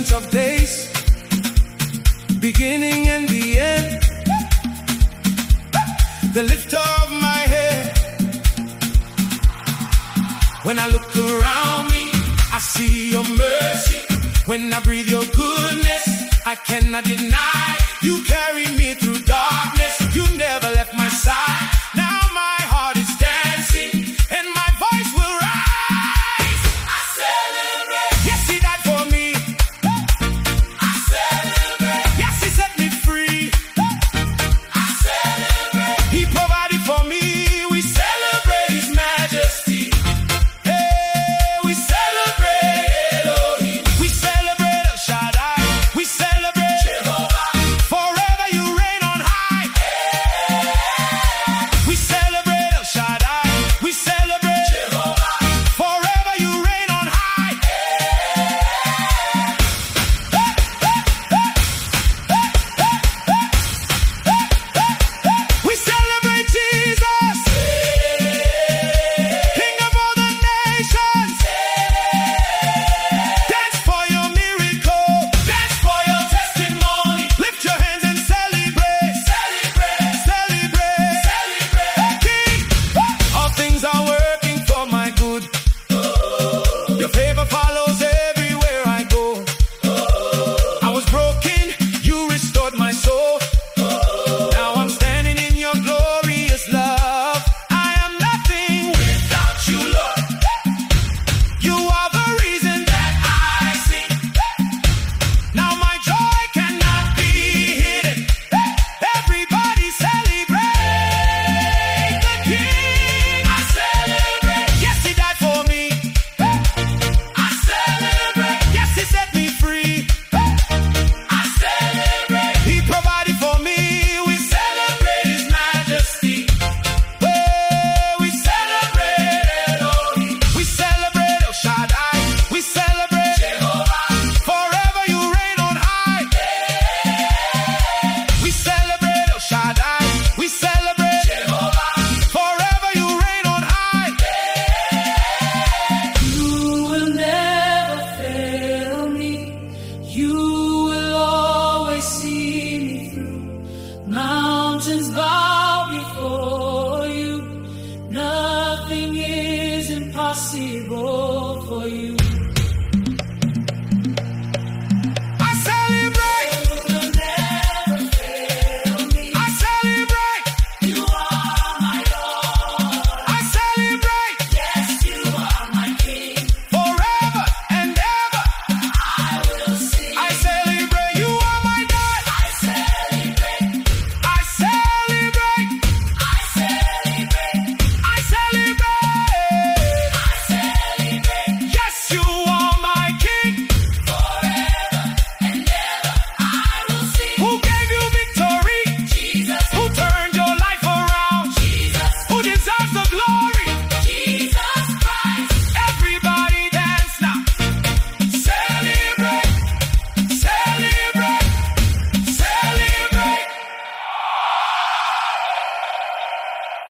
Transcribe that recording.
Ancient of days, beginning and the end, the lifter of my head. When I look around me, I see your mercy. When I breathe your goodness, I cannot deny. You carry me through darkness. You never left my side. Now my heart is dancing and my voice will rise. I celebrate. Yes, he died for me. I celebrate. Yes, he set me free. I celebrate. He provided for me. We celebrate his majesty. Hey, we celebrate Elohim. We celebrate El Shaddai. We celebrate Jehovah. Forever you reign on high. We celebrate El Shaddai. We celebrate Jehovah. Forever you reign on high. We celebrate Jesus, King of all the nations. Dance for your miracle. Dance for your testimony. Lift your hands and celebrate. Celebrate. Celebrate. Celebrate. King, all things are working for my good. Your favor follows everywhere I go. I was broken, you restored my soul. Now I'm standing in your glorious love. I am nothing without you, Lord. You are the reason that I sing. Now my joy cannot be hidden. Everybody celebrate the King. I celebrate. Yes, he died for me. I celebrate. Yes, he set me free. I celebrate. He provided for me. We celebrate his majesty. Hey, we celebrate Elohim. We celebrate El Shaddai. We celebrate Jehovah. Forever you reign on high. We celebrate El Shaddai. We celebrate Jehovah. Forever you reign on high. You will never fail me. You will always see me through. Mountains bow before you. Nothing is impossible.